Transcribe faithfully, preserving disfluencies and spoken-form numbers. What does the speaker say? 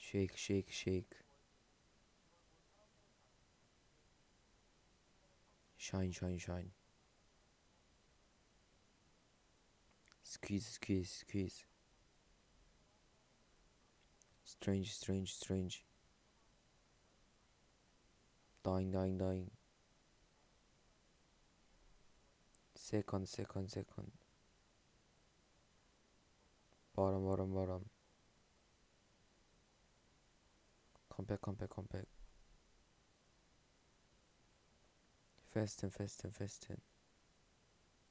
Shake, shake, shake. Shine, shine, shine. Squeeze, squeeze, squeeze. Strange, strange, strange. Dying, dying, dying. Second, second, second. Bottom, bottom, bottom. Come back, come back, come back. Fasten, fasten, fasten.